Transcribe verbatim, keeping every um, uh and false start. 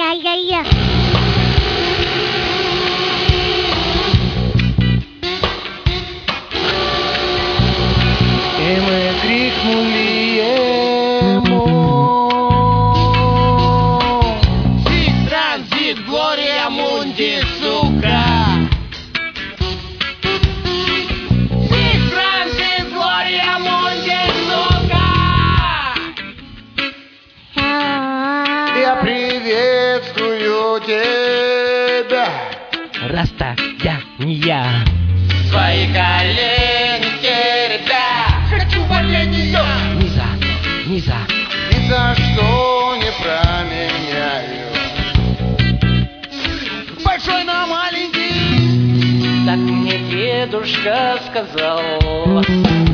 Я-я-я. И мы крикнули ему: Сик транзит, Глория Мунди, сука! Сик транзит, Глория Мунди, сука! Я приветствую тебя. Раста, я не я. Свои колени теребя, хочу варенья! Ни за, ни за. Ни за что не променяю. Большой на маленький! Так мне дедушка сказал.